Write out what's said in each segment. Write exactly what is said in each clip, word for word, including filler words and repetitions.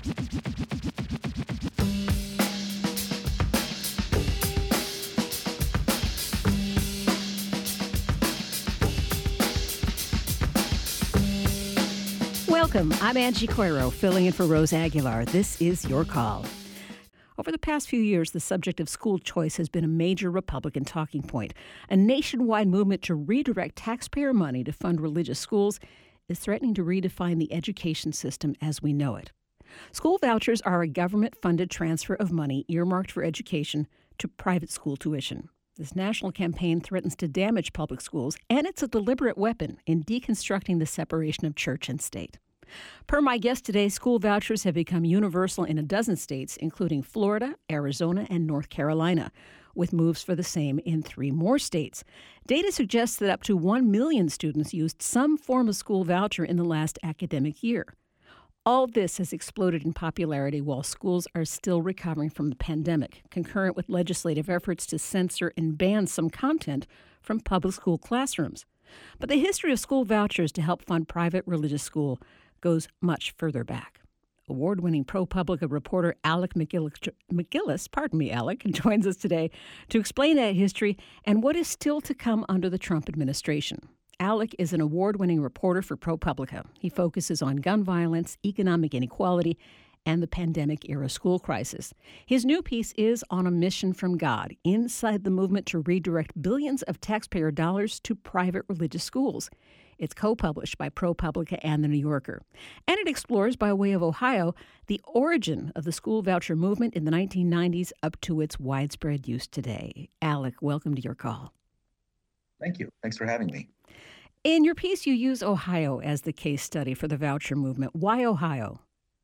Welcome. I'm Angie Coiro, filling in for Rose Aguilar. This is Your Call. Over the past few years, the subject of school choice has been a major Republican talking point. A nationwide movement to redirect taxpayer money to fund religious schools is threatening to redefine the education system as we know it. School vouchers are a government-funded transfer of money earmarked for education to private school tuition. This national campaign threatens to damage public schools, and it's a deliberate weapon in deconstructing the separation of church and state. Per my guest today, school vouchers have become universal in a dozen states, including Florida, Arizona, and North Carolina, with moves for the same in three more states. Data suggests that up to one million students used some form of school voucher in the last academic year. All this has exploded in popularity while schools are still recovering from the pandemic, concurrent with legislative efforts to censor and ban some content from public school classrooms. But the history of school vouchers to help fund private religious school goes much further back. Award-winning ProPublica reporter Alec MacGillis, MacGillis, pardon me, Alec, joins us today to explain that history and what is still to come under the Trump administration. Alec is an award-winning reporter for ProPublica. He focuses on gun violence, economic inequality, and the pandemic-era school crisis. His new piece is On a Mission from God, inside the movement to redirect billions of taxpayer dollars to private religious schools. It's co-published by ProPublica and The New Yorker. And it explores, by way of Ohio, the origin of the school voucher movement in the nineteen nineties up to its widespread use today. Alec, welcome to Your Call. Thank you. Thanks for having me. In your piece, you use Ohio as the case study for the voucher movement. Why Ohio?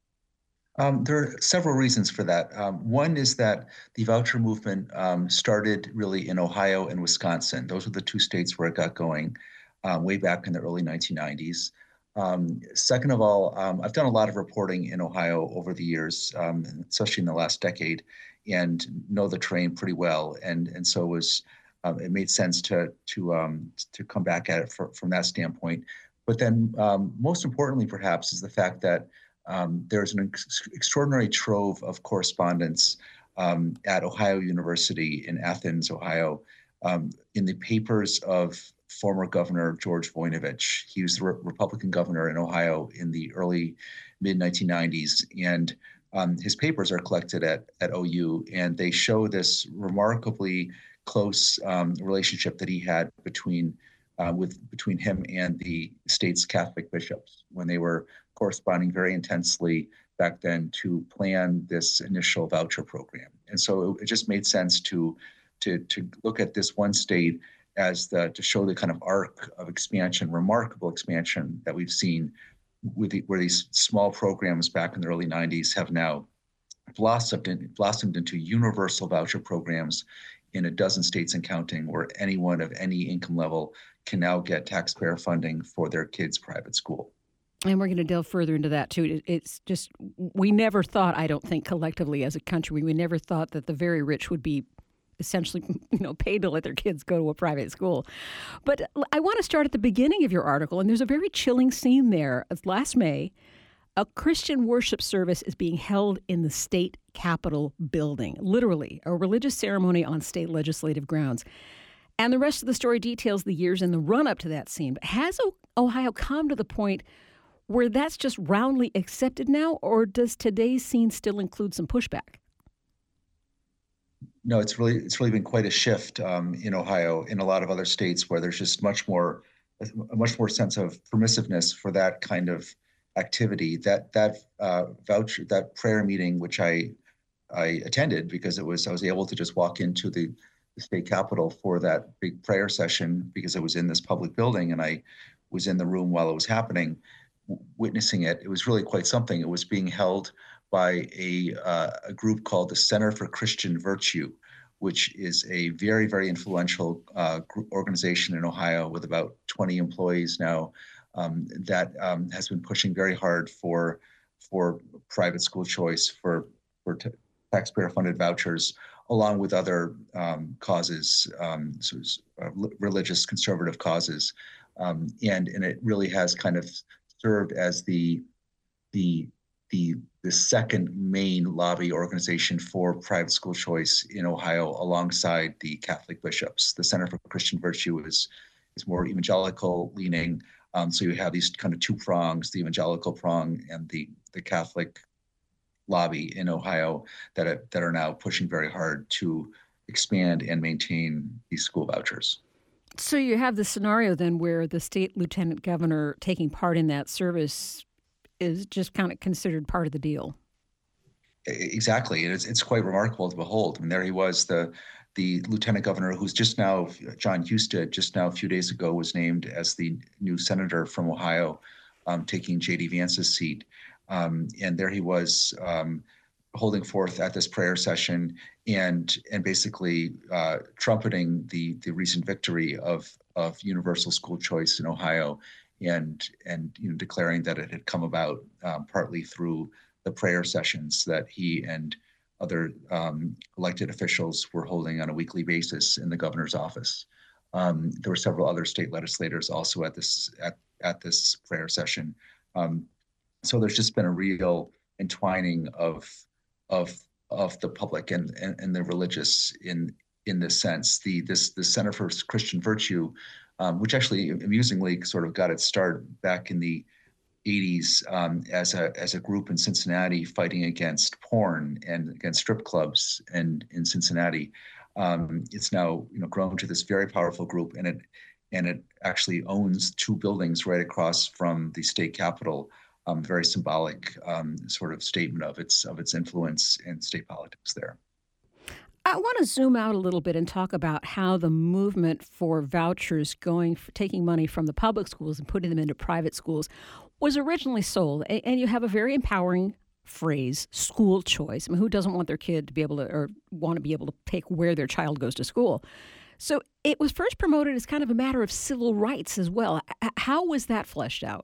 Um, there are several reasons for that. Um, one is that the voucher movement um, started really in Ohio and Wisconsin. Those were the two states where it got going um, way back in the early nineteen nineties. Um, second of all, um, I've done a lot of reporting in Ohio over the years, um, especially in the last decade, and know the terrain pretty well. And and so it was um, it made sense to to um, to come back at it for, from that standpoint. But then, um, most importantly, perhaps, is the fact that Um, there's an ex- extraordinary trove of correspondence um, at Ohio University in Athens, Ohio, um, in the papers of former Governor George Voinovich. He was the re- Republican governor in Ohio in the early mid nineteen nineties, and um, his papers are collected at, at O U, and they show this remarkably close um, relationship that he had between uh, with between him and the state's Catholic bishops when they were corresponding very intensely back then to plan this initial voucher program. And so it, it just made sense to, to, to look at this one state as the, to show the kind of arc of expansion, remarkable expansion that we've seen with the, where these small programs back in the early nineties have now blossomed, in, blossomed into universal voucher programs in a dozen states and counting, where anyone of any income level can now get taxpayer funding for their kids' private school. And we're going to delve further into that, too. It's just, we never thought, I don't think, collectively as a country, we never thought that the very rich would be essentially, you know, paid to let their kids go to a private school. But I want to start at the beginning of your article, and there's a very chilling scene there. Last May, a Christian worship service is being held in the state capitol building, literally, a religious ceremony on state legislative grounds. And the rest of the story details the years in the run-up to that scene. But has Ohio come to the point where that's just roundly accepted now, or does today's scene still include some pushback? No, it's really it's really been quite a shift um, in Ohio, in a lot of other states where there's just much more a much more sense of permissiveness for that kind of activity. That that uh, voucher that prayer meeting, which I I attended because it was I was able to just walk into the, the state capitol for that big prayer session because it was in this public building and I was in the room while it was happening, witnessing it. It was really quite something. It was being held by a, uh, a group called the Center for Christian Virtue, which is a very, very influential uh, group organization in Ohio with about twenty employees now um, that um, has been pushing very hard for for private school choice, for, for t- taxpayer-funded vouchers, along with other um, causes, um, so uh, religious conservative causes. Um, and, and it really has kind of served as the the the the second main lobby organization for private school choice in Ohio, alongside the Catholic bishops. The Center for Christian Virtue is is more evangelical leaning. Um, so you have these kind of two prongs: the evangelical prong and the the Catholic lobby in Ohio that are, that are now pushing very hard to expand and maintain these school vouchers. So you have the scenario then where the state lieutenant governor taking part in that service is just kind of considered part of the deal. Exactly. It's, it's quite remarkable to behold. I mean, there he was, the the lieutenant governor, who's just now, John Husted, just now a few days ago was named as the new senator from Ohio, um, taking J D Vance's seat. Um, and there he was, um, holding forth at this prayer session and and basically uh, trumpeting the the recent victory of of universal school choice in Ohio, and and you know declaring that it had come about um, partly through the prayer sessions that he and other um, elected officials were holding on a weekly basis in the governor's office. Um, there were several other state legislators also at this at at this prayer session. Um, so there's just been a real entwining of of of the public and, and, and the religious in in this sense. The this the Center for Christian Virtue, um, which actually amusingly sort of got its start back in the eighties um, as a as a group in Cincinnati fighting against porn and against strip clubs and in Cincinnati. Um, it's now you know grown to this very powerful group, and it and it actually owns two buildings right across from the state capitol. Um, very symbolic um, sort of statement of its of its influence in state politics there. I want to zoom out a little bit and talk about how the movement for vouchers going for taking money from the public schools and putting them into private schools was originally sold. A- And you have a very empowering phrase, school choice. I mean, who doesn't want their kid to be able to or want to be able to pick where their child goes to school? So it was first promoted as kind of a matter of civil rights as well. H- How was that fleshed out?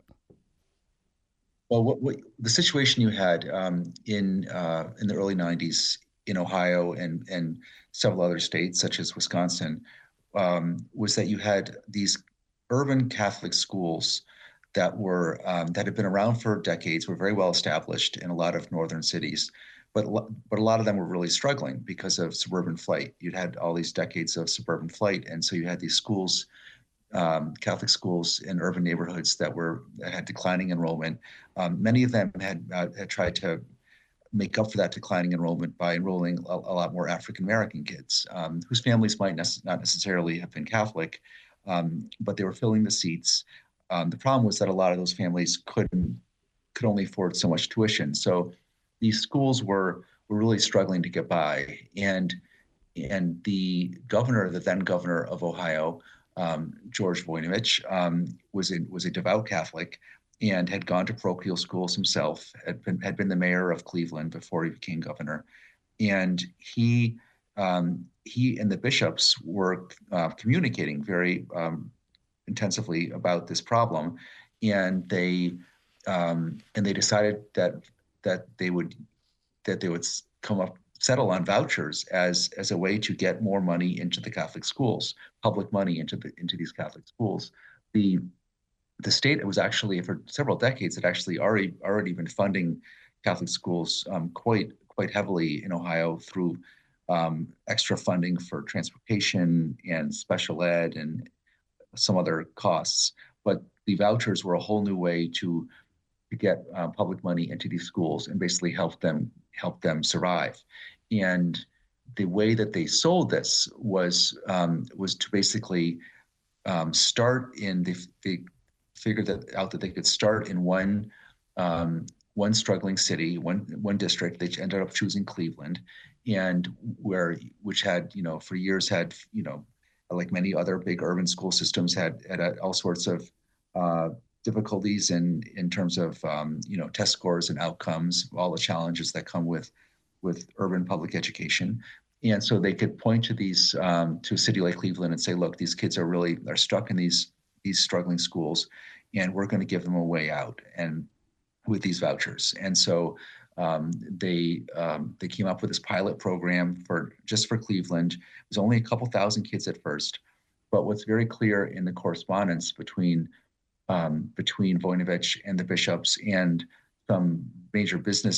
Well, what, what the situation you had um, in uh, in the early nineties in Ohio and and several other states, such as Wisconsin, um, was that you had these urban Catholic schools that were um, that had been around for decades, were very well established in a lot of northern cities, but but a lot of them were really struggling because of suburban flight. You'd had all these decades of suburban flight, and so you had these schools, um, Catholic schools in urban neighborhoods that were that had declining enrollment. Um, many of them had uh, had tried to make up for that declining enrollment by enrolling a, a lot more African American kids, um, whose families might nece- not necessarily have been Catholic, um, but they were filling the seats. Um, the problem was that a lot of those families couldn't could only afford so much tuition. So these schools were were really struggling to get by, and and the governor, the then governor of Ohio, um, George Voinovich, um, was a, was a devout Catholic and had gone to parochial schools himself. had been had been the mayor of Cleveland before he became governor, and he um, he and the bishops were uh, communicating very um, intensively about this problem, and they um, and they decided that that they would that they would come up settle on vouchers as as a way to get more money into the Catholic schools, public money into the into these Catholic schools. The the state was actually for several decades had actually already already been funding Catholic schools um, quite quite heavily in Ohio through um, extra funding for transportation and special ed and some other costs. But the vouchers were a whole new way to to get uh, public money into these schools and basically help them help them survive. And the way that they sold this was um, was to basically um, start in the they figured that out that they could start in one um, one struggling city, one one district. They ended up choosing Cleveland, and where which had you know for years had you know like many other big urban school systems had had uh, all sorts of uh, difficulties in in terms of um, you know test scores and outcomes, all the challenges that come with with urban public education. And so they could point to these um, to a city like Cleveland and say, look, these kids are really are stuck in these these struggling schools, and we're going to give them a way out and with these vouchers. And so um, they um, they came up with this pilot program for just for Cleveland. It was only a couple thousand kids at first, but what's very clear in the correspondence between um, between Voinovich and the bishops and some major business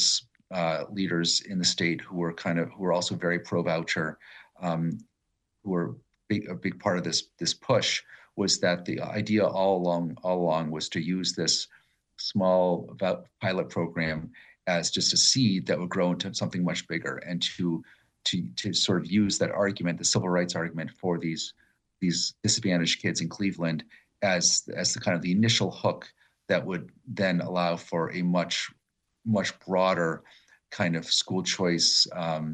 uh, leaders in the state who were kind of who were also very pro-voucher, um, who were big, a big part of this this push, was that the idea all along all along was to use this small pilot program as just a seed that would grow into something much bigger, and to to to sort of use that argument, the civil rights argument for these these disadvantaged kids in Cleveland as as the kind of the initial hook that would then allow for a much much broader kind of school choice um,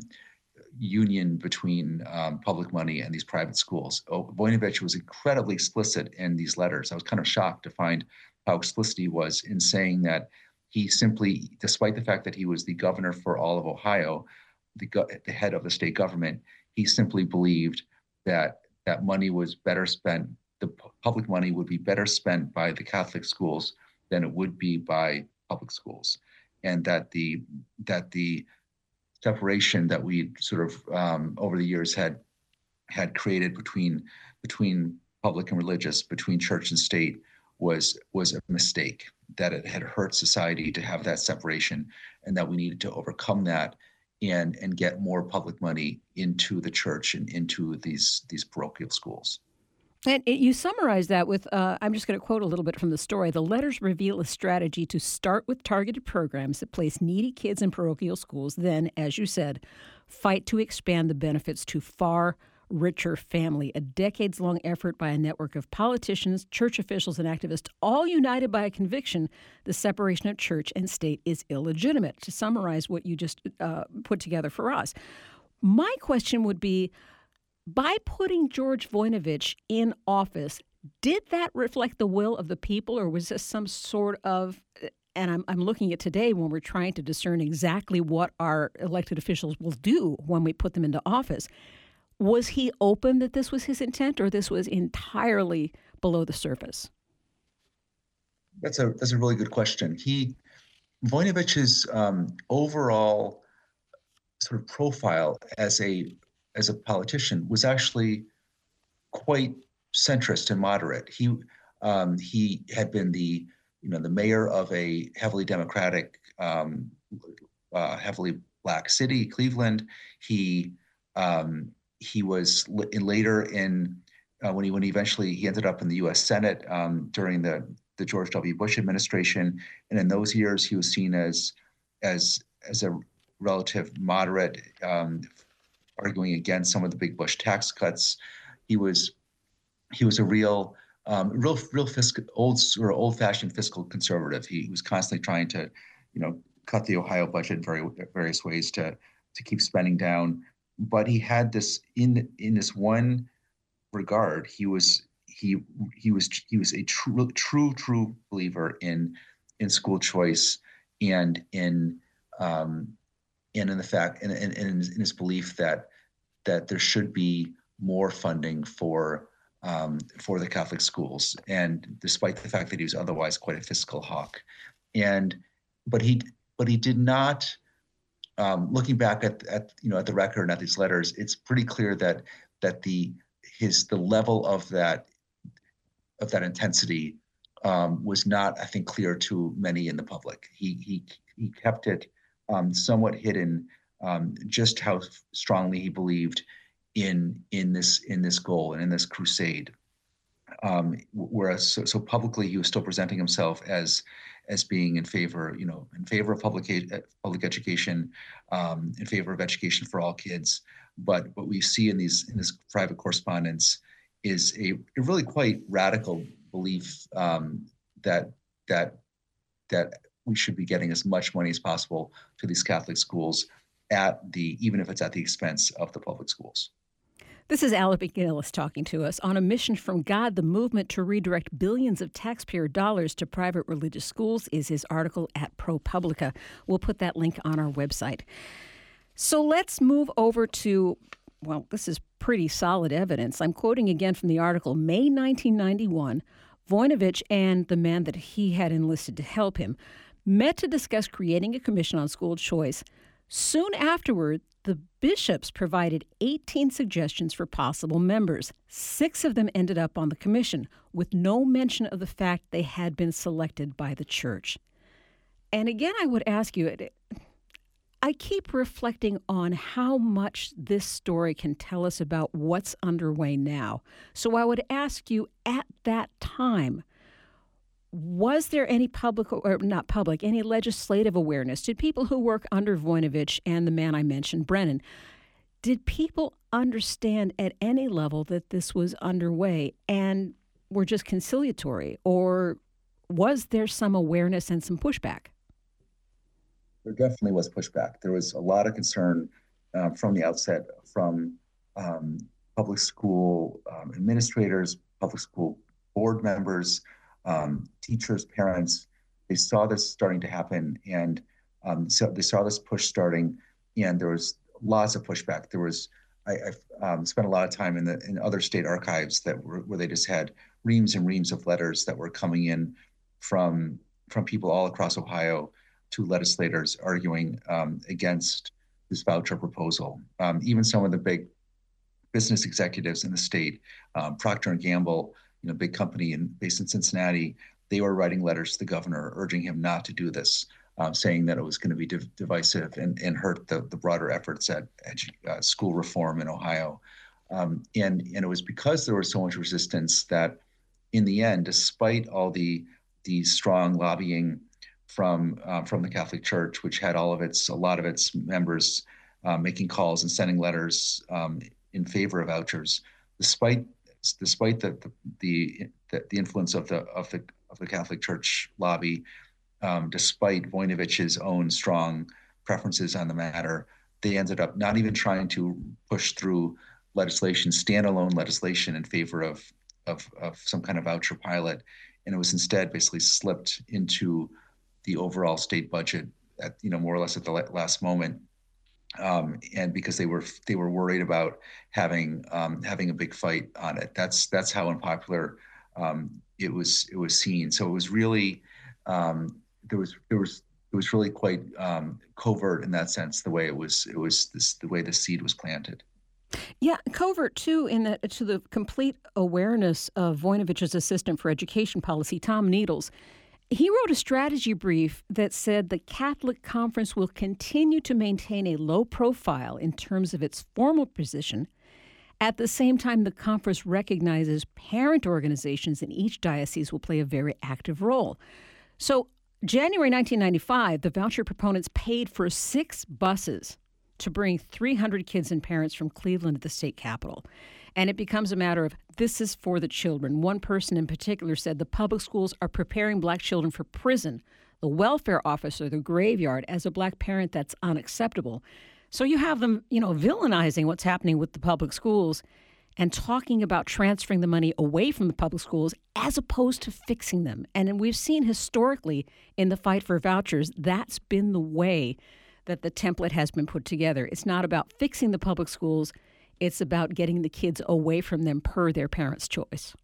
union between um, public money and these private schools. Oh, Voinovich was incredibly explicit in these letters. I was kind of shocked to find how explicit he was in saying that he simply, despite the fact that he was the governor for all of Ohio, the, the head of the state government, he simply believed that that money was better spent, the public money would be better spent by the Catholic schools than it would be by public schools. And that the that the separation that we sort of um, over the years had had created between between public and religious, between church and state, was was a mistake. That it had hurt society to have that separation, and that we needed to overcome that and and get more public money into the church and into these these parochial schools. And you summarize that with, uh, I'm just going to quote a little bit from the story. The letters reveal a strategy to start with targeted programs that place needy kids in parochial schools, then, as you said, fight to expand the benefits to far richer family, a decades-long effort by a network of politicians, church officials, and activists, all united by a conviction the separation of church and state is illegitimate, to summarize what you just uh, put together for us. My question would be, by putting George Voinovich in office, did that reflect the will of the people, or was this some sort of, and I'm, I'm looking at today when we're trying to discern exactly what our elected officials will do when we put them into office, was he open that this was his intent, or this was entirely below the surface? That's a that's a really good question. He, Voinovich's um, overall sort of profile as a as a politician was actually quite centrist and moderate. He um, he had been the you know the mayor of a heavily Democratic, um, uh, heavily black city, Cleveland. He um, he was in, later in uh, when he when he eventually he ended up in the U S Senate um, during the the George W. Bush administration, and in those years he was seen as as as a relative moderate. Um, arguing against some of the big Bush tax cuts. He was he was a real um, real real fiscal old or old-fashioned fiscal conservative. He was constantly trying to, you know, cut the Ohio budget in very various ways to to keep spending down. But he had this in in this one regard. He was he he was he was a true true true believer in in school choice and in um, and in the fact and, and, and in his belief that that there should be more funding for um, for the Catholic schools, and despite the fact that he was otherwise quite a fiscal hawk, and but he but he did not. Um, looking back at, at you know at the record and at these letters, it's pretty clear that that the his the level of that of that intensity um, was not, I think, clear to many in the public. He he he kept it um, somewhat hidden, um, just how strongly he believed in in this in this goal and in this crusade. Um, whereas so, so publicly he was still presenting himself as as being in favor, you know, in favor of public public education, um, in favor of education for all kids. But what we see in these in this private correspondence is a, a really quite radical belief um, that that that we should be getting as much money as possible to these Catholic schools, at the even if it's at the expense of the public schools. This is Alec McGinnis talking to us. On a mission from God, the movement to redirect billions of taxpayer dollars to private religious schools is his article at ProPublica. We'll put that link on our website. So let's move over to, well, this is pretty solid evidence. I'm quoting again from the article. May nineteen ninety-one, Voinovich and the man that he had enlisted to help him met to discuss creating a commission on school choice. Soon afterward, the bishops provided eighteen suggestions for possible members. Six of them ended up on the commission, with no mention of the fact they had been selected by the church. And again, I would ask you, I keep reflecting on how much this story can tell us about what's underway now. So I would ask you, at that time, was there any public, or not public, any legislative awareness? Did people who work under Voinovich and the man I mentioned, Brennan, did people understand at any level that this was underway and were just conciliatory? Or was there some awareness and some pushback? There definitely was pushback. There was a lot of concern uh, from the outset from um, public school um, administrators, public school board members, um, teachers, parents. They saw this starting to happen, and um, so they saw this push starting, and there was lots of pushback. There was I, I um, spent a lot of time in the in other state archives that were where they just had reams and reams of letters that were coming in from from people all across Ohio to legislators arguing um, against this voucher proposal. Um, even some of the big business executives in the state, um, Procter and Gamble, you know, big company in, based in Cincinnati, they were writing letters to the governor urging him not to do this, um, saying that it was going to be div- divisive and, and hurt the, the broader efforts at edu- uh, school reform in Ohio. Um, and, and it was because there was so much resistance that in the end, despite all the, the strong lobbying from uh, from the Catholic Church, which had all of its a lot of its members uh, making calls and sending letters um, in favor of vouchers, despite despite the the the, the influence of the of the of the Catholic Church lobby, um, despite Voinovich's own strong preferences on the matter, they ended up not even trying to push through legislation, standalone legislation in favor of of, of some kind of voucher pilot, and it was instead basically slipped into the overall state budget at, you know, more or less at the last moment. Um, and because they were they were worried about having um, having a big fight on it. That's that's how unpopular um, it was it was seen. So it was really um, there was there was it was really quite um, covert in that sense. The way it was it was this, the way the seed was planted. Yeah, covert too, in that to the complete awareness of Voinovich's assistant for education policy, Tom Needles. He wrote a strategy brief that said the Catholic Conference will continue to maintain a low profile in terms of its formal position. At the same time, the conference recognizes parent organizations in each diocese will play a very active role. So, January nineteen ninety-five, the voucher proponents paid for six buses to bring three hundred kids and parents from Cleveland to the state capitol. And it becomes a matter of this is for the children. One person in particular said the public schools are preparing black children for prison. The welfare officer, the graveyard, as a black parent, that's unacceptable. So you have them, you know, villainizing what's happening with the public schools and talking about transferring the money away from the public schools as opposed to fixing them. And we've seen historically in the fight for vouchers, that's been the way that the template has been put together. It's not about fixing the public schools. It's about getting the kids away from them per their parents' choice.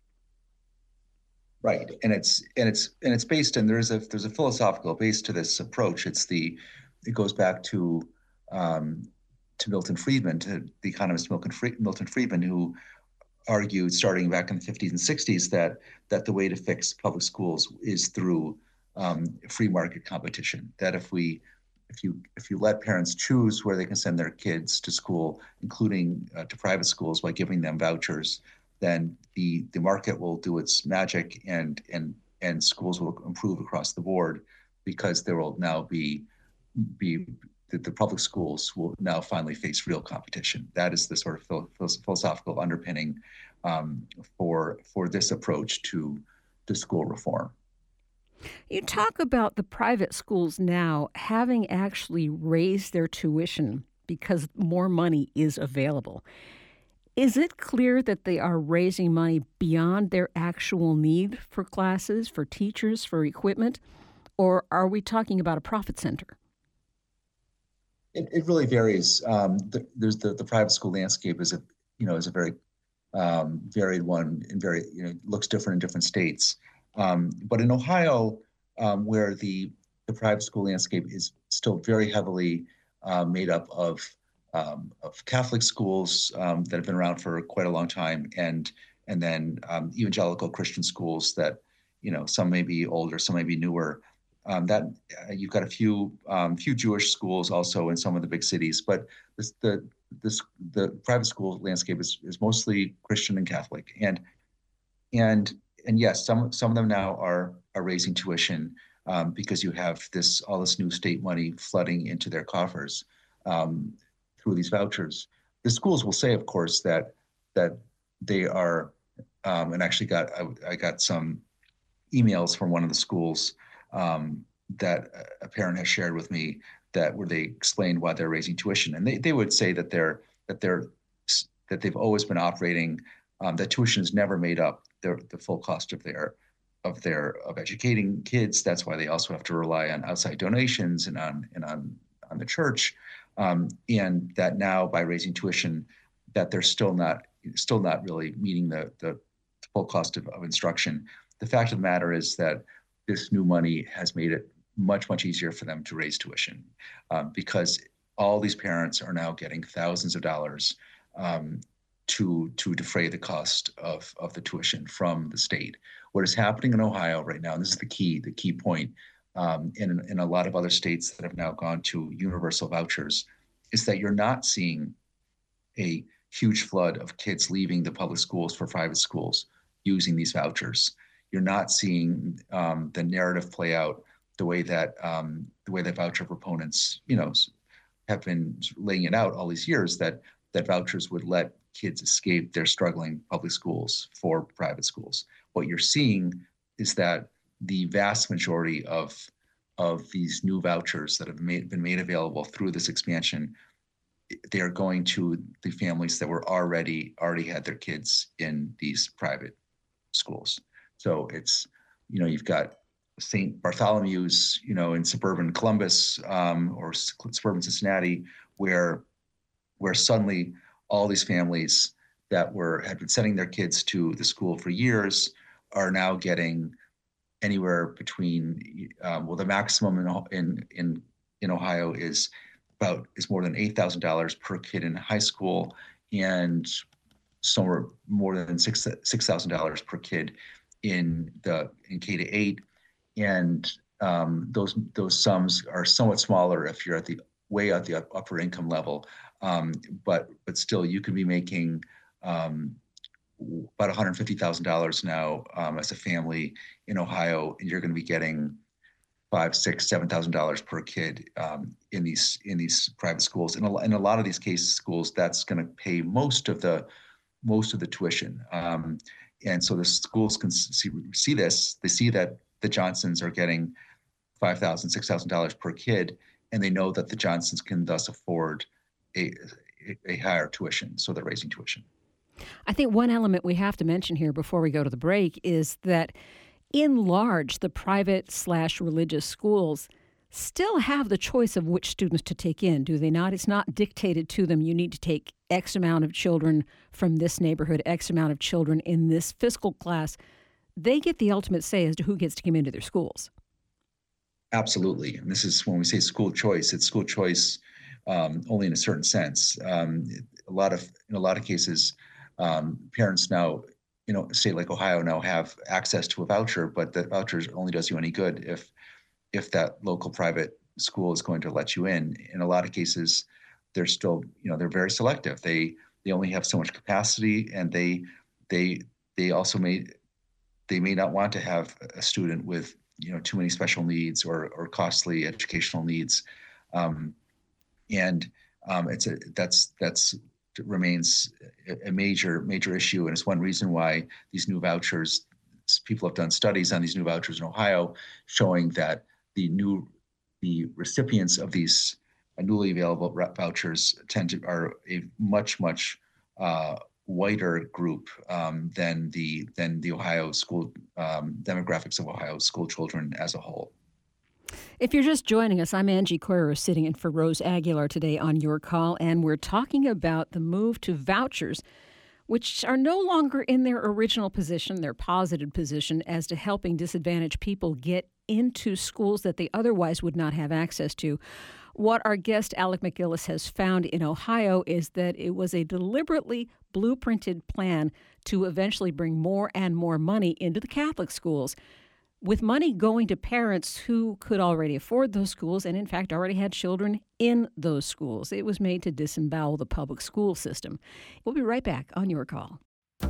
Right, and it's and it's and it's based in there's a there's a philosophical base to this approach. It's the it goes back to um, to Milton Friedman, to the economist Milton Milton Friedman, who argued starting back in the fifties and sixties that that the way to fix public schools is through um, free market competition. That if we If you if you let parents choose where they can send their kids to school, including uh, to private schools, by giving them vouchers, then the the market will do its magic, and and and schools will improve across the board, because there will now be be the, the public schools will now finally face real competition. That is the sort of phil- philosophical underpinning um, for for this approach to to school reform. You talk about the private schools now having actually raised their tuition because more money is available. Is it clear that they are raising money beyond their actual need for classes, for teachers, for equipment, or are we talking about a profit center? It, it really varies. Um, the, there's the, the private school landscape is a you know is a very um, varied one, and very you know looks different in different states. Um, but in Ohio, um, where the the private school landscape is still very heavily uh, made up of um, of Catholic schools um, that have been around for quite a long time, and and then um, evangelical Christian schools that you know some may be older, some may be newer. Um, that uh, you've got a few um, few Jewish schools also in some of the big cities, but this, the this the private school landscape is, is mostly Christian and Catholic, and and and yes, some some of them now are are raising tuition um, because you have this all this new state money flooding into their coffers um, through these vouchers. The schools will say, of course, that that they are, um, and actually got I, I got some emails from one of the schools um, that a parent has shared with me that where they explained why they're raising tuition, and they, they would say that they're that they're that they've always been operating um, that tuition has never made up their the full cost of their of their of educating kids. That's why they also have to rely on outside donations and on and on on the church, um, and that now by raising tuition, that they're still not still not really meeting the the full cost of, of instruction. The fact of the matter is that this new money has made it much, much easier for them to raise tuition um, because all these parents are now getting thousands of dollars um, to to defray the cost of, of the tuition from the state. What is happening in Ohio right now, and this is the key, the key point, um, in, in a lot of other states that have now gone to universal vouchers, is that you're not seeing a huge flood of kids leaving the public schools for private schools using these vouchers. You're not seeing um, the narrative play out the way that um, the way that voucher proponents, you know, have been laying it out all these years, that that vouchers would let kids escape their struggling public schools for private schools. What you're seeing is that the vast majority of of these new vouchers that have made, been made available through this expansion, they are going to the families that were already already had their kids in these private schools. So it's, you know, you've got Saint Bartholomew's, you know, in suburban Columbus um, or suburban Cincinnati, where where suddenly all these families that were had been sending their kids to the school for years are now getting anywhere between um, well, the maximum in in in in Ohio is about is more than eight thousand dollars per kid in high school, and somewhere more than six six thousand dollars per kid in the in K to eight, and um, those those sums are somewhat smaller if you're at the way at the upper income level, um, but but still you could be making um, about one hundred fifty thousand dollars now um, as a family in Ohio, and you're going to be getting five, six, seven thousand dollars per kid um, in these in these private schools. In a, in a lot of these case schools, that's going to pay most of the most of the tuition. Um, and so the schools can see, see this. They see that the Johnsons are getting five thousand dollars, six thousand dollars per kid, and they know that the Johnsons can thus afford a, a higher tuition. So they're raising tuition. I think one element we have to mention here before we go to the break is that in large, the private slash religious schools still have the choice of which students to take in, do they not? It's not dictated to them. You need to take X amount of children from this neighborhood, X amount of children in this fiscal class. They get the ultimate say as to who gets to come into their schools. Absolutely. And this is when we say school choice, it's school choice um, only in a certain sense. Um, a lot of, in a lot of cases, um, parents now, you know, a state like Ohio now have access to a voucher, but the voucher only does you any good if if that local private school is going to let you in. In a lot of cases, they're still, you know, they're very selective. They they only have so much capacity, and they they they also may they may not want to have a student with, you know, too many special needs or or costly educational needs, um, and um, it's a that's that's remains a major major issue, and it's one reason why these new vouchers. People have done studies on these new vouchers in Ohio, showing that the new the recipients of these newly available vouchers tend to are a much much uh, whiter group um, than the than the Ohio school um, demographics of Ohio school children as a whole. If you're just joining us, I'm Angie Coiro, sitting in for Rose Aguilar today on Your Call, and we're talking about the move to vouchers, which are no longer in their original position, their posited position, as to helping disadvantaged people get into schools that they otherwise would not have access to. What our guest, Alec MacGillis, has found in Ohio is that it was a deliberately blueprinted plan to eventually bring more and more money into the Catholic schools. with money going to parents who could already afford those schools and, in fact, already had children in those schools. It was made to disembowel the public school system. We'll be right back on Your Call.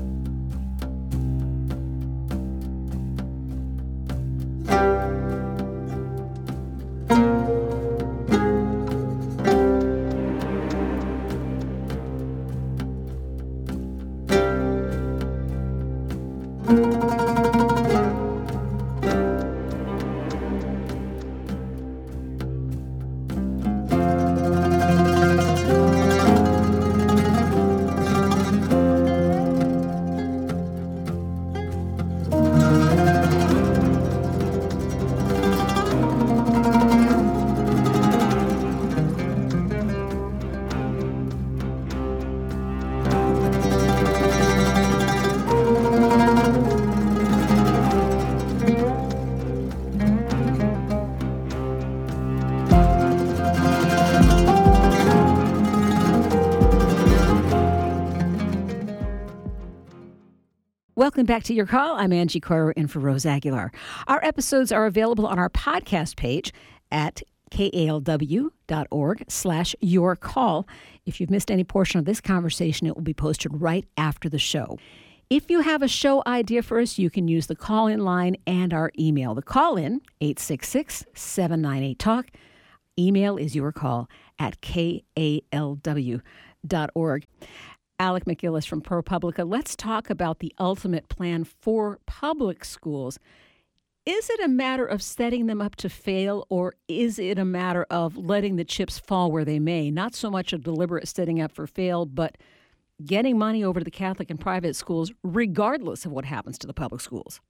Welcome back to Your Call. I'm Angie Coiro in for Rose Aguilar. Our episodes are available on our podcast page at kalw.org slash your call. If you've missed any portion of this conversation, it will be posted right after the show. If you have a show idea for us, you can use the call-in line and our email. The call-in, eight six six, seven nine eight, talk. Email is yourcall at kalw dot org. Alec MacGillis from ProPublica. Let's talk about the ultimate plan for public schools. Is it a matter of setting them up to fail, or is it a matter of letting the chips fall where they may? Not so much a deliberate setting up for fail, but getting money over to the Catholic and private schools, regardless of what happens to the public schools.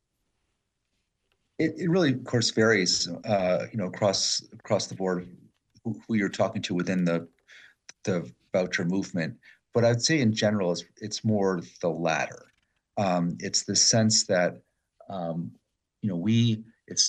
It, it really, of course, varies, uh, you know, across across the board, who, who you're talking to within the the voucher movement. But I'd say in general, it's, it's more the latter. Um, it's the sense that, um, you know, we, it's,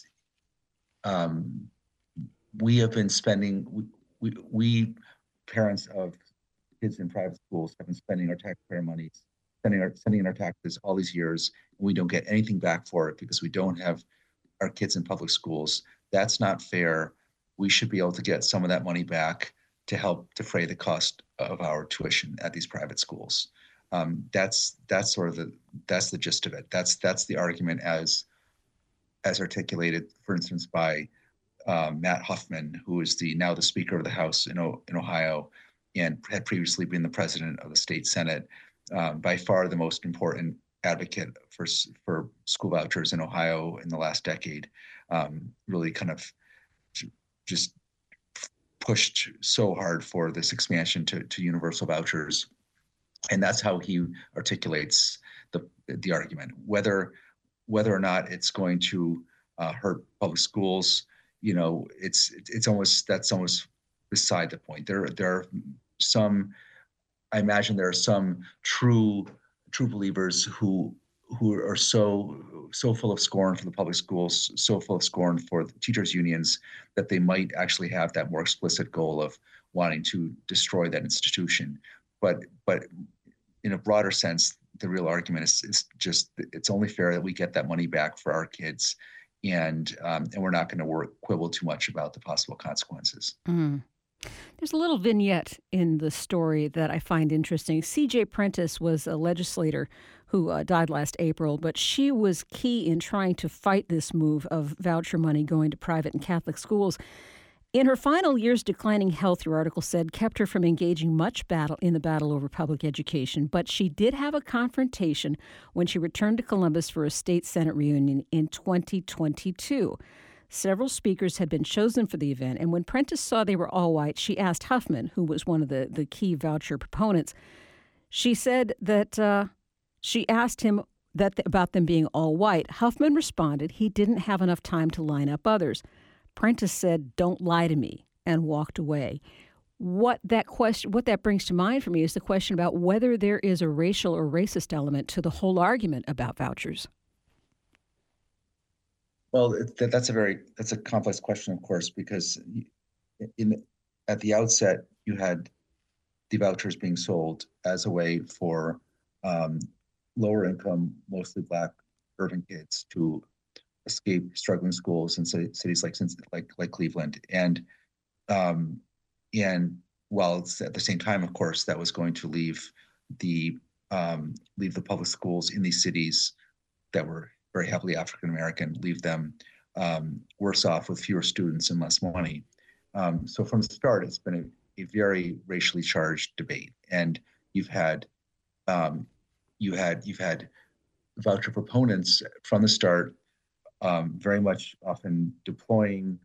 um, we have been spending, we, we, we parents of kids in private schools have been spending our taxpayer money, spending our, sending in our taxes all these years, and we don't get anything back for it because we don't have our kids in public schools. That's not fair. We should be able to get some of that money back to help defray the cost of our tuition at these private schools. Um, that's that's sort of the that's the gist of it. That's that's the argument as as articulated, for instance, by um, Matt Huffman, who is the now the Speaker of the House in o- in Ohio, and had previously been the President of the State Senate. Um, by far the most important advocate for for school vouchers in Ohio in the last decade. Um, really, kind of just pushed so hard for this expansion to, to universal vouchers. And that's how he articulates the the argument. Whether whether or not it's going to uh, hurt public schools, you know, it's it's almost that's almost beside the point. There there are some, I imagine there are some true true believers who who are so so full of scorn for the public schools, so full of scorn for the teachers' unions, that they might actually have that more explicit goal of wanting to destroy that institution. But but in a broader sense, the real argument is, is just it's only fair that we get that money back for our kids, and um, and we're not going to work quibble too much about the possible consequences. Mm. There's a little vignette in the story that I find interesting. C J Prentice was a legislator who uh, died last April, but she was key in trying to fight this move of voucher money going to private and Catholic schools. In her final years, declining health, your article said, kept her from engaging much battle in the battle over public education. But she did have a confrontation when she returned to Columbus for a state Senate reunion in twenty twenty-two. Several speakers had been chosen for the event, and when Prentice saw they were all white, she asked Huffman, who was one of the, the key voucher proponents, she said that uh, she asked him that about them being all white. Huffman responded he didn't have enough time to line up others. Prentice said, "Don't lie to me," and walked away. What that question, what that brings to mind for me is the question about whether there is a racial or racist element to the whole argument about vouchers. Well, it, that, that's a very that's a complex question, of course, because in at the outset you had the vouchers being sold as a way for um, lower income, mostly Black urban kids to escape struggling schools in cities like like like Cleveland, and um, and while it's at the same time, of course, that was going to leave the um, leave the public schools in these cities that were very heavily African American, leave them um, worse off with fewer students and less money. Um, so from the start, it's been a, a very racially charged debate, and you've had um, you had you've had voucher proponents from the start, um, very much often deploying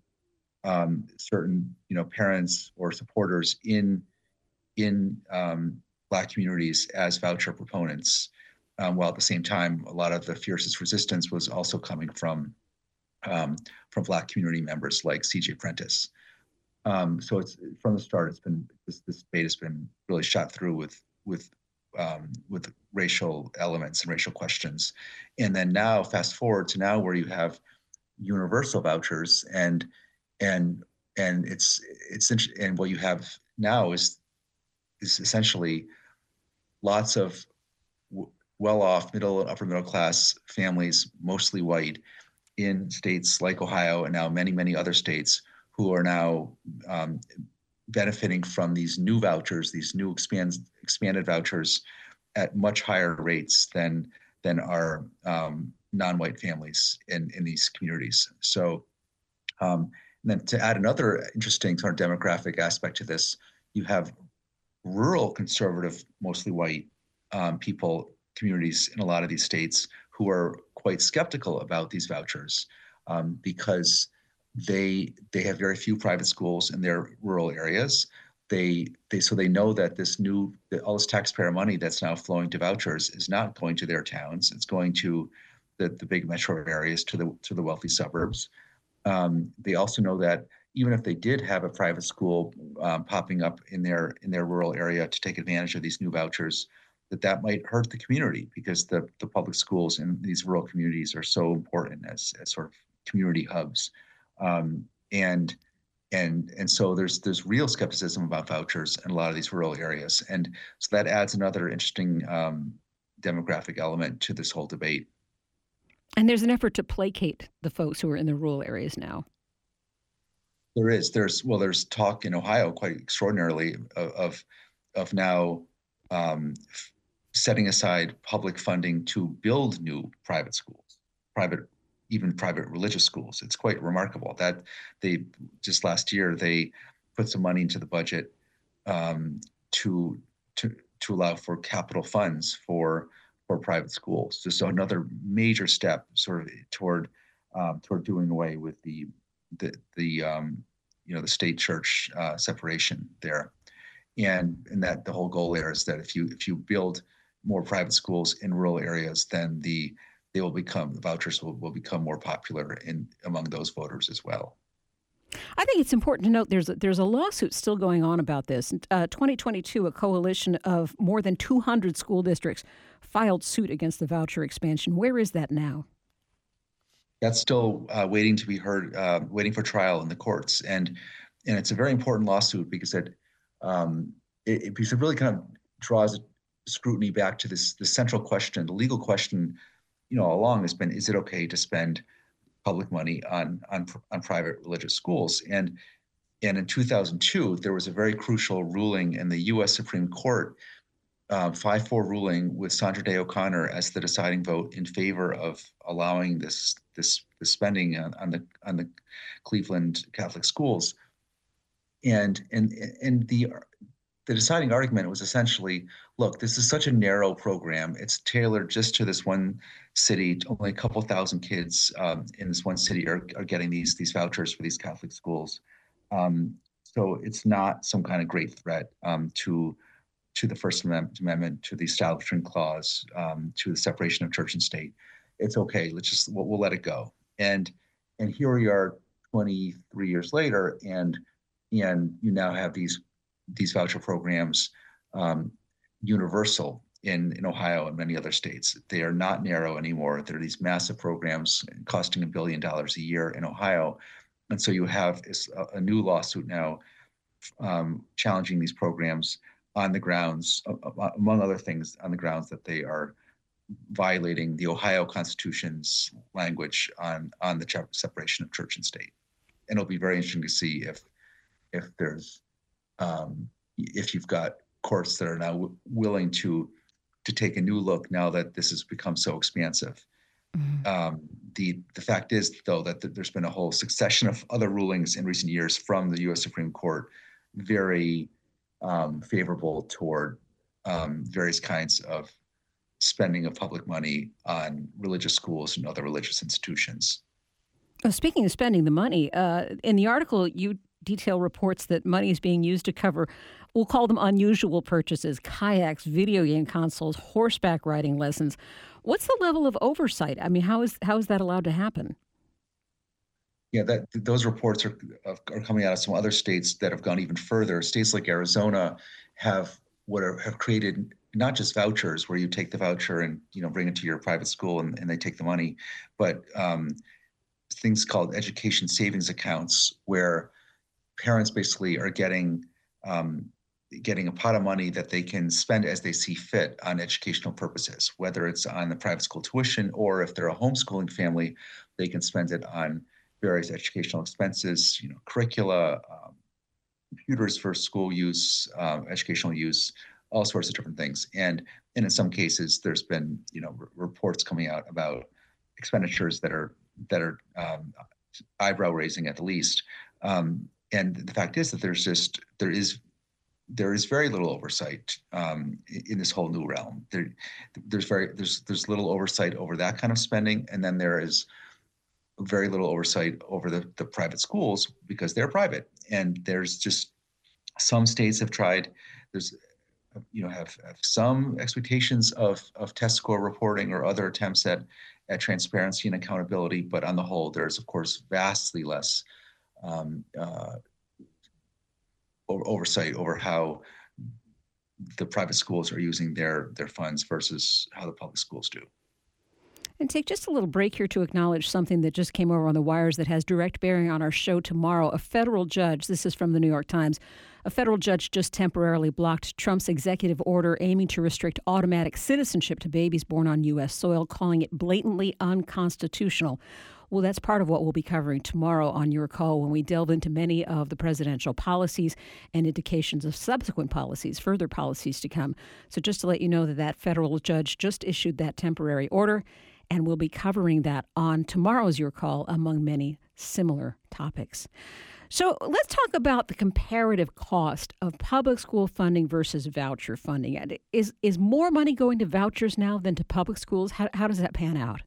um, certain you know parents or supporters in in um, Black communities as voucher proponents, um, while at the same time a lot of the fiercest resistance was also coming from um, from Black community members like C J Prentice. Um, so it's from the start, it's been this, this debate has been really shot through with with um, with racial elements and racial questions, and then now fast forward to now where you have universal vouchers and and and it's it's and what you have now is is essentially lots of w- well-off middle and upper middle class families, mostly white, in states like Ohio and now many many other states who are now um, benefiting from these new vouchers, these new expand, expanded vouchers at much higher rates than than our um, non-white families in in these communities. So um, and then to add another interesting sort of demographic aspect to this, you have rural conservative, mostly white um, people, communities in a lot of these states who are quite skeptical about these vouchers um, because they they have very few private schools in their rural areas. They they so they know that this new all this taxpayer money that's now flowing to vouchers is not going to their towns. It's going to the, the big metro areas, to the to the wealthy suburbs. Um, they also know that even if they did have a private school um, popping up in their in their rural area to take advantage of these new vouchers, that that might hurt the community because the the public schools in these rural communities are so important as, as sort of community hubs, um, and and and so there's there's real skepticism about vouchers in a lot of these rural areas, and so that adds another interesting um, demographic element to this whole debate. And there's an effort to placate the folks who are in the rural areas now. There is. There's well, there's talk in Ohio quite extraordinarily of of, of now um, setting aside public funding to build new private schools, private even private religious schools. It's quite remarkable that they just last year they put some money into the budget um, to to to allow for capital funds for for private schools. So another major step, sort of toward um, toward doing away with the the the um, you know the state church uh, separation there, and and that the whole goal there is that if you if you build more private schools in rural areas, then the they will become the vouchers will, will become more popular in among those voters as well. I think it's important to note there's a, there's a lawsuit still going on about this. In uh, twenty twenty-two, a coalition of more than two hundred school districts filed suit against the voucher expansion. Where is that now? That's still uh, waiting to be heard, uh, waiting for trial in the courts, and and it's a very important lawsuit because it um, it, it, because it really kind of draws scrutiny back to this the central question, the legal question, you know, all along has been: is it okay to spend public money on on on private religious schools? And and in two thousand two, there was a very crucial ruling in the U S Supreme Court, uh, five four ruling with Sandra Day O'Connor as the deciding vote in favor of allowing this this, this spending on, on the on the Cleveland Catholic schools. And and and the the deciding argument was essentially, look, this is such a narrow program. It's tailored just to this one city. Only a couple thousand kids um, in this one city are, are getting these these vouchers for these Catholic schools. Um, so it's not some kind of great threat um, to to the First Amendment, to the Establishment Clause, um, to the separation of church and state. It's okay. Let's just we'll, we'll let it go. And and here we are, twenty-three years later, and and you now have these these voucher programs um, universal in, in Ohio and many other states. They are not narrow anymore. There are these massive programs costing a billion dollars a year in Ohio. And so you have a, a new lawsuit now um, challenging these programs on the grounds, uh, among other things, on the grounds that they are violating the Ohio Constitution's language on on the separation of church and state. And it'll be very interesting to see if if there's um, if you've got courts that are now w- willing to to take a new look now that this has become so expansive. Mm-hmm. Um, the the fact is, though, that th- there's been a whole succession of other rulings in recent years from the U S Supreme Court, very um, favorable toward um, various kinds of spending of public money on religious schools and other religious institutions. Well, speaking of spending the money, uh, in the article you detail reports that money is being used to cover, we'll call them unusual purchases, kayaks, video game consoles, horseback riding lessons. What's the level of oversight? I mean, how is how is that allowed to happen? Yeah, that those reports are are coming out of some other states that have gone even further. States like Arizona have what are, have created not just vouchers where you take the voucher and you know bring it to your private school and, and they take the money, but um, things called education savings accounts where parents basically are getting um, getting a pot of money that they can spend as they see fit on educational purposes, whether it's on the private school tuition or if they're a homeschooling family, they can spend it on various educational expenses, you know, curricula, um, computers for school use, um, educational use, all sorts of different things. And, and in some cases, there's been, you know, r- reports coming out about expenditures that are that are um, eyebrow raising at the least. Um, and the fact is that there's just there is there is very little oversight um, in this whole new realm. There, there's very there's there's little oversight over that kind of spending, and then there is very little oversight over the, the private schools because they're private. And there's just some states have tried. There's you know have, have some expectations of of test score reporting or other attempts at at transparency and accountability, but on the whole, there's of course vastly less um, uh, oversight over how the private schools are using their their funds versus how the public schools do. And take just a little break here to acknowledge something that just came over on the wires that has direct bearing on our show tomorrow. A federal judge, this is from the New York Times, a federal judge just temporarily blocked Trump's executive order aiming to restrict automatic citizenship to babies born on U S soil, calling it blatantly unconstitutional. Well, that's part of what we'll be covering tomorrow on Your Call when we delve into many of the presidential policies and indications of subsequent policies, further policies to come. So just to let you know that that federal judge just issued that temporary order, and we'll be covering that on tomorrow's Your Call, among many similar topics. So let's talk about the comparative cost of public school funding versus voucher funding. Is is more money going to vouchers now than to public schools? How, how does that pan out?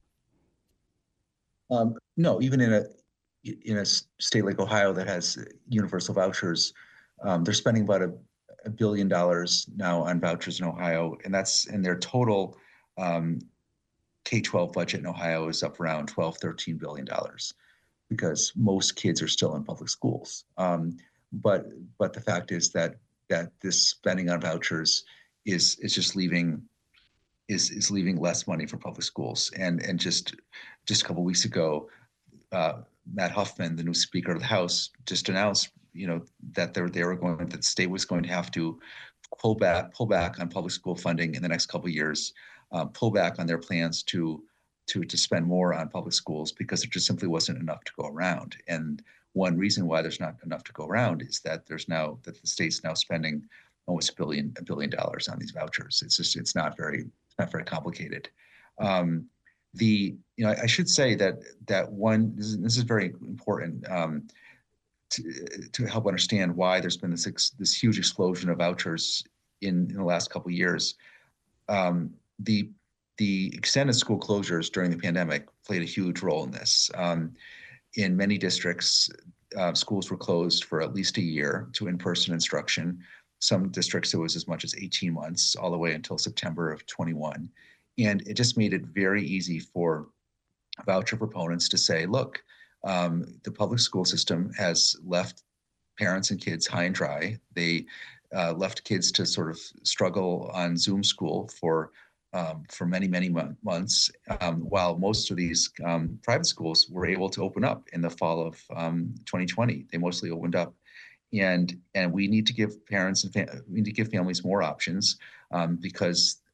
Um, no, even in a in a state like Ohio that has universal vouchers, um, they're spending about a, a billion dollars now on vouchers in Ohio, and that's in their total um, K twelve budget in Ohio is up around twelve, thirteen billion dollars because most kids are still in public schools. Um, but but the fact is that that this spending on vouchers is is just leaving is is leaving less money for public schools. And and just just a couple of weeks ago, uh, Matt Huffman, the new Speaker of the House, just announced you know that they they were going that the state was going to have to pull back pull back on public school funding in the next couple of years. Uh, pull back on their plans to to to spend more on public schools because there just simply wasn't enough to go around. And one reason why there's not enough to go around is that there's now that the state's now spending almost a billion a billion dollars on these vouchers. It's just it's not very it's not very complicated. Um, the you know I, I should say that that one this is, this is very important um, to to help understand why there's been this ex, this huge explosion of vouchers in, in the last couple of years. Um, the the extended school closures during the pandemic played a huge role in this. Um, in many districts, uh, schools were closed for at least a year to in-person instruction. Some districts, it was as much as eighteen months, all the way until September of twenty-one. And it just made it very easy for voucher proponents to say, look, um, the public school system has left parents and kids high and dry. They uh, left kids to sort of struggle on Zoom school for Um, for many, many m- months, um, while most of these um, private schools were able to open up in the fall of um, twenty twenty. They mostly opened up, and and we need to give parents and fam- we need to give families more options um, because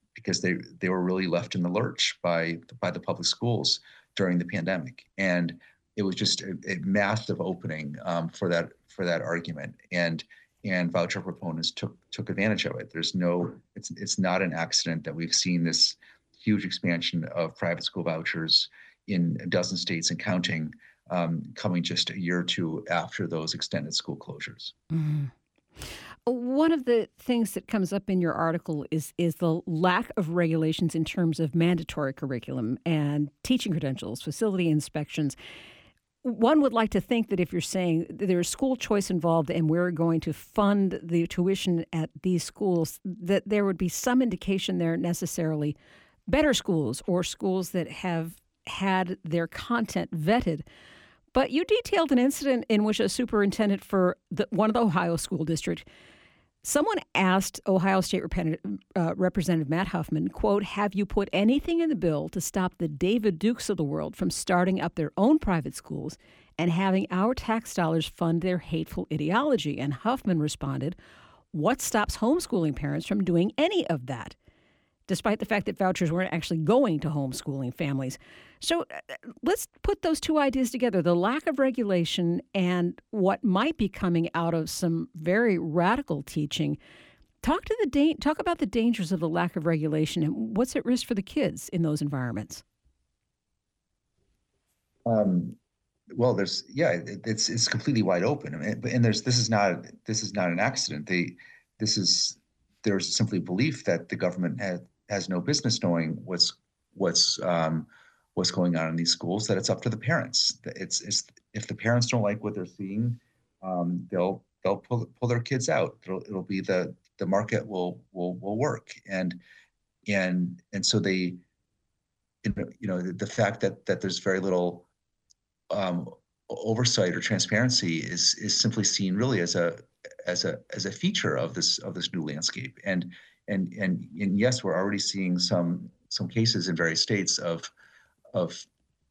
because they they were really left in the lurch by by the public schools during the pandemic, and it was just a, a massive opening um, for that for that argument, and and voucher proponents took took advantage of it. There's no it's it's not an accident that we've seen this huge expansion of private school vouchers in a dozen states and counting, um, coming just a year or two after those extended school closures. Mm-hmm. One of the things that comes up in your article is is the lack of regulations in terms of mandatory curriculum and teaching credentials, facility inspections. One would like to think that if you're saying there's school choice involved and we're going to fund the tuition at these schools, that there would be some indication there necessarily better schools or schools that have had their content vetted. But you detailed an incident in which a superintendent for the, one of the Ohio school districts, someone asked Ohio State Rep- uh, Representative Matt Huffman, quote, have you put anything in the bill to stop the David Dukes of the world from starting up their own private schools and having our tax dollars fund their hateful ideology? And Huffman responded, what stops homeschooling parents from doing any of that? Despite the fact that vouchers weren't actually going to homeschooling families. So uh, let's put those two ideas together, the lack of regulation and what might be coming out of some very radical teaching. Talk to the da- talk about the dangers of the lack of regulation and what's at risk for the kids in those environments. Um, well, there's yeah, it, it's it's completely wide open, I mean, and there's this is not this is not an accident. They this is there's simply belief that the government had has no business knowing what's what's um, what's going on in these schools. That it's up to the parents. It's, it's if the parents don't like what they're seeing, um, they'll they'll pull pull their kids out. It'll, it'll be the the market will will will work, and and and so they, you know, the, the fact that that there's very little um, oversight or transparency is is simply seen really as a as a as a feature of this of this new landscape. And and and and yes, we're already seeing some some cases in various states of of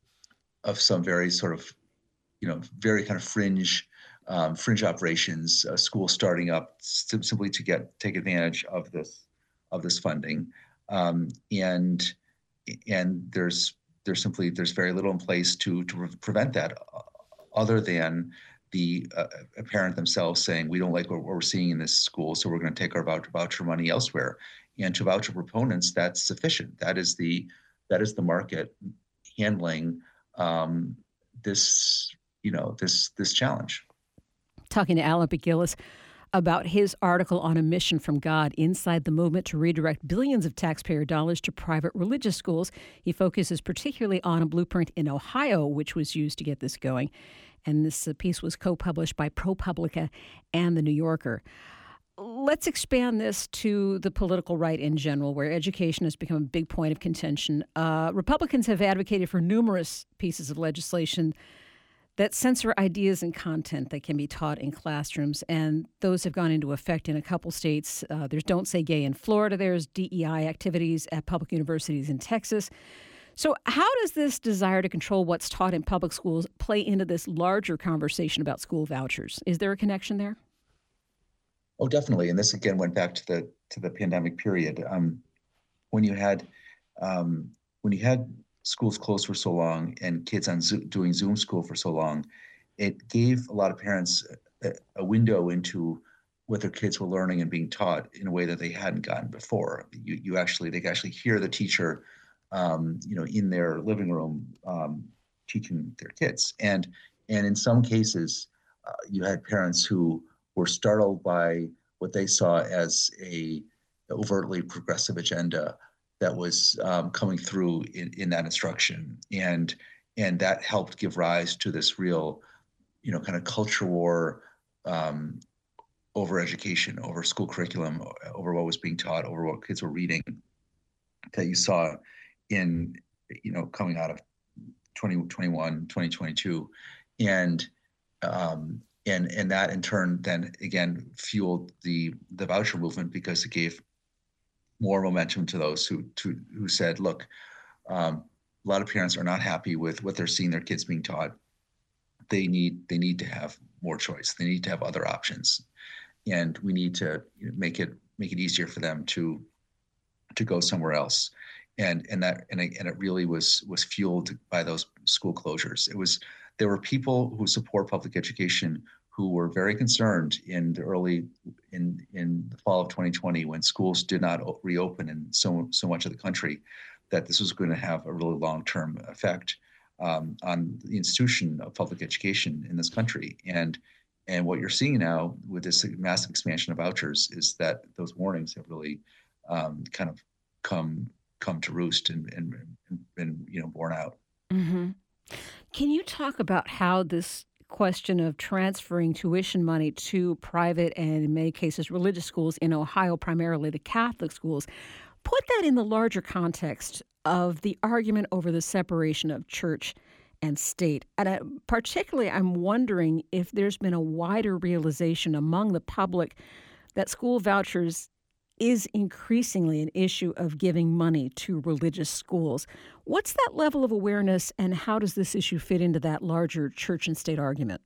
of some very sort of, you know, very kind of fringe um, fringe operations, uh, schools starting up sim- simply to get take advantage of this of this funding, um, and and there's there's simply there's very little in place to to re- prevent that, uh, other than the uh, a parent themselves saying, we don't like what, what we're seeing in this school, so we're going to take our voucher, voucher money elsewhere. And to voucher proponents, that's sufficient. That is the that is the market handling um, this you know this this challenge. Talking to Alan McGillis about his article on a mission from God inside the movement to redirect billions of taxpayer dollars to private religious schools. He focuses particularly on a blueprint in Ohio, which was used to get this going. And this uh, piece was co-published by ProPublica and The New Yorker. Let's expand this to the political right in general, where education has become a big point of contention. Uh, Republicans have advocated for numerous pieces of legislation that censor ideas and content that can be taught in classrooms, and those have gone into effect in a couple states. Uh, there's Don't Say Gay in Florida. There's D E I activities at public universities in Texas. So how does this desire to control what's taught in public schools play into this larger conversation about school vouchers? Is there a connection there? Oh, definitely. And this again went back to the to the pandemic period. Um, when you had um, when you had schools closed for so long and kids on Zoom, doing Zoom school for so long, it gave a lot of parents a, a window into what their kids were learning and being taught in a way that they hadn't gotten before. You you actually they could actually hear the teacher, um, you know, in their living room um, teaching their kids, and and in some cases, uh, you had parents who were startled by what they saw as a overtly progressive agenda that was um, coming through in, in that instruction, and and that helped give rise to this real, you know, kind of culture war um, over education, over school curriculum, over what was being taught, over what kids were reading, that you saw in, you know, coming out of twenty twenty-one, twenty twenty-two, and um, and and that in turn then again fueled the the voucher movement, because it gave more momentum to those who to, who said, look, um, a lot of parents are not happy with what they're seeing their kids being taught. They need they need to have more choice. They need to have other options, and we need to, you know, make it make it easier for them to to go somewhere else. And and that and it, and it really was was fueled by those school closures. It was there were people who support public education who were very concerned in the early in in the fall of twenty twenty when schools did not reopen in so so much of the country, that this was going to have a really long-term effect um, on the institution of public education in this country. And and what you're seeing now with this massive expansion of vouchers is that those warnings have really um, kind of come come to roost and and, and been you know borne out. Hmm. Can you talk about how this question of transferring tuition money to private and, in many cases, religious schools in Ohio, primarily the Catholic schools, put that in the larger context of the argument over the separation of church and state? And I, particularly, I'm wondering if there's been a wider realization among the public that school vouchers is increasingly an issue of giving money to religious schools. What's that level of awareness, and how does this issue fit into that larger church and state argument?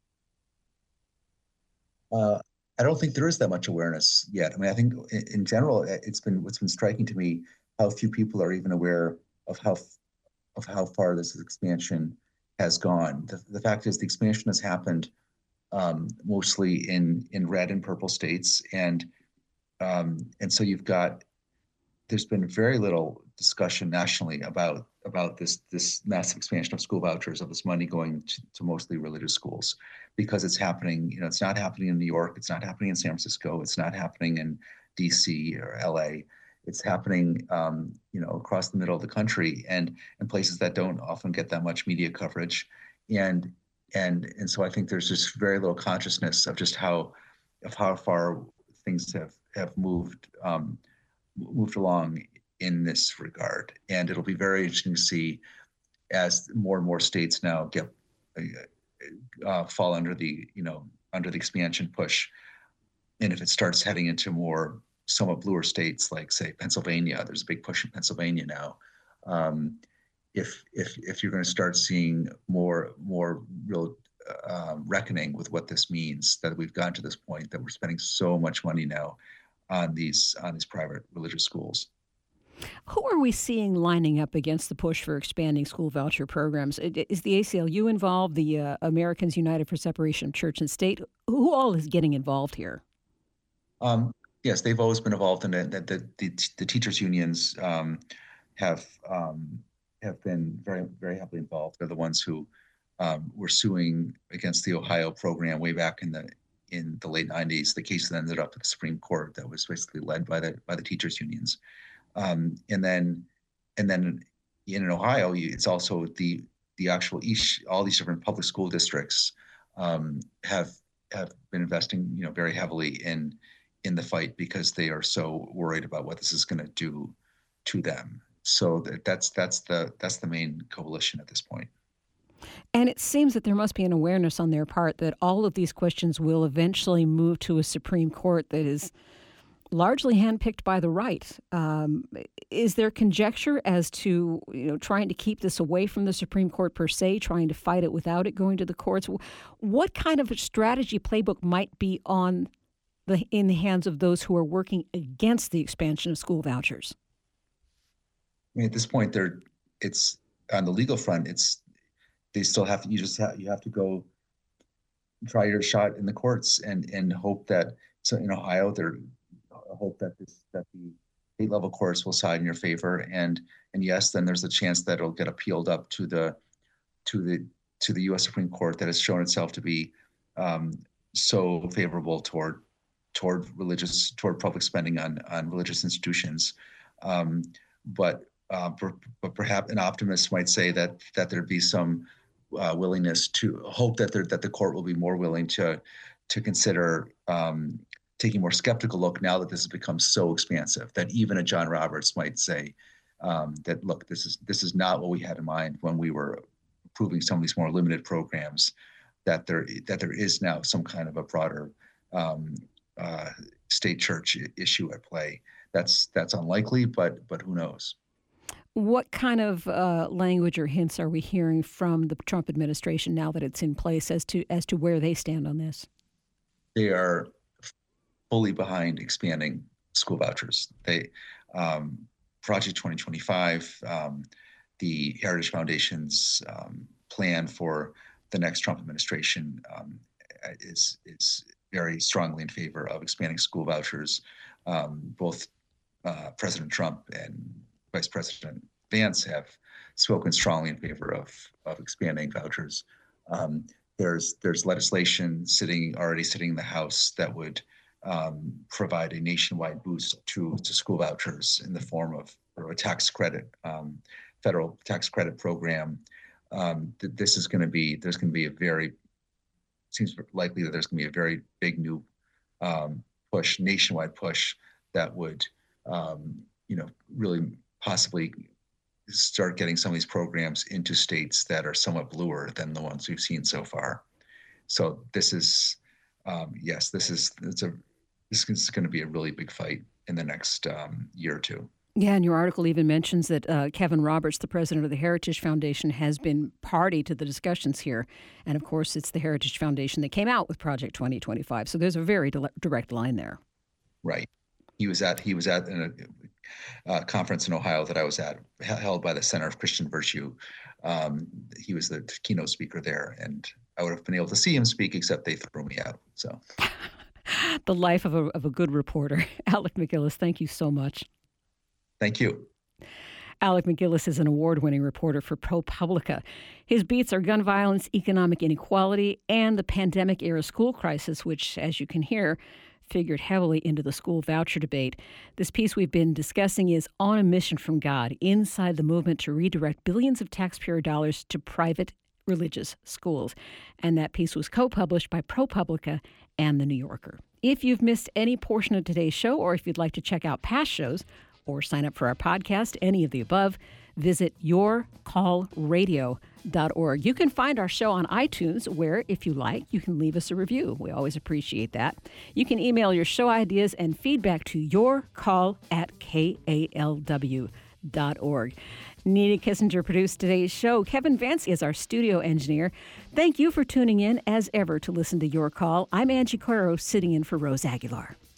Uh, I don't think there is that much awareness yet. I mean, I think in, in general, it's been what's been striking to me how few people are even aware of how of how far this expansion has gone. The, the fact is, the expansion has happened um, mostly in in red and purple states, and um, and so you've got there's been very little discussion nationally about about this this massive expansion of school vouchers, of this money going to, to mostly religious schools, because it's happening. You know, it's not happening in New York, it's not happening in San Francisco, it's not happening in D C or L A. It's happening, um, you know, across the middle of the country, and in places that don't often get that much media coverage, and and and so I think there's just very little consciousness of just how of how far things have have moved. Um, moved along in this regard. And it'll be very interesting to see as more and more states now get uh, fall under the, you know, under the expansion push. And if it starts heading into more somewhat bluer states, like say Pennsylvania, there's a big push in Pennsylvania now. Um, if if if you're going to start seeing more more real uh, reckoning with what this means, that we've gotten to this point that we're spending so much money now on these on these private religious schools. Who are we seeing lining up against the push for expanding school voucher programs? Is the A C L U involved, the uh, Americans United for Separation of Church and State? Who all is getting involved here? Um, yes, they've always been involved in it. The, the, the, the teachers' unions um, have um, have been very, very heavily involved. They're the ones who um, were suing against the Ohio program way back in the in the late nineties. The case that ended up at the Supreme Court that was basically led by the by the teachers unions. Um, and then and then in Ohio, it's also the the actual each all these different public school districts um, have have been investing, you know, very heavily in in the fight because they are so worried about what this is going to do to them. So that, that's that's the that's the main coalition at this point. And it seems that there must be an awareness on their part that all of these questions will eventually move to a Supreme Court that is largely handpicked by the right. Um, is there conjecture as to, you know, trying to keep this away from the Supreme Court per se, trying to fight it without it going to the courts? What kind of a strategy playbook might be on the in the hands of those who are working against the expansion of school vouchers? I mean, at this point, they're it's on the legal front. It's they still have to. You just have you have to go try your shot in the courts and and hope that so in Ohio they're hope that this that the state level courts will side in your favor, and and yes, then there's a chance that it'll get appealed up to the to the to the U S Supreme Court that has shown itself to be um, so favorable toward toward religious toward public spending on on religious institutions. Um, but uh, per, but perhaps an optimist might say that that there'd be some uh, willingness to hope that there that the court will be more willing to to consider um, taking a more skeptical look now that this has become so expansive that even a John Roberts might say um, that, look, this is this is not what we had in mind when we were approving some of these more limited programs, that there that there is now some kind of a broader um, uh, state church issue at play. That's that's unlikely, but but who knows? What kind of uh, language or hints are we hearing from the Trump administration now that it's in place as to as to where they stand on this? They are fully behind expanding school vouchers. They um, Project twenty twenty-five, um, the Heritage Foundation's um, plan for the next Trump administration um, is is very strongly in favor of expanding school vouchers. Um, both uh, President Trump and Vice President Vance have spoken strongly in favor of of expanding vouchers. Um, there's there's legislation sitting already sitting in the House that would um, provide a nationwide boost to to school vouchers in the form of or a tax credit, um, federal tax credit program. Um, th- this is going to be there's going to be a very seems likely that there's going to be a very big new um, push, nationwide push that would um, you know really possibly start getting some of these programs into states that are somewhat bluer than the ones we've seen so far. So this is, um, yes, this is it's a this is going to be a really big fight in the next um, year or two. Yeah, and your article even mentions that uh, Kevin Roberts, the president of the Heritage Foundation, has been party to the discussions here. And of course, it's the Heritage Foundation that came out with Project twenty twenty-five. So there's a very di- direct line there. Right. He was at he was at a, a conference in Ohio that I was at, held by the Center of Christian Virtue. Um, he was the keynote speaker there, and I would have been able to see him speak, except they threw me out. So, the life of a of a good reporter. Alec MacGillis, thank you so much. Thank you. Alec MacGillis is an award-winning reporter for ProPublica. His beats are gun violence, economic inequality, and the pandemic-era school crisis, which, as you can hear, figured heavily into the school voucher debate. This piece we've been discussing is On a Mission from God, inside the movement to redirect billions of taxpayer dollars to private religious schools. And that piece was co-published by ProPublica and The New Yorker. If you've missed any portion of today's show, or if you'd like to check out past shows, or sign up for our podcast, any of the above, visit your call radio dot org. You can find our show on iTunes, where, if you like, you can leave us a review. We always appreciate that. You can email your show ideas and feedback to yourcall at K A L W dot org. Nina Kissinger produced today's show. Kevin Vance is our studio engineer. Thank you for tuning in, as ever, to listen to Your Call. I'm Angie Coiro, sitting in for Rose Aguilar.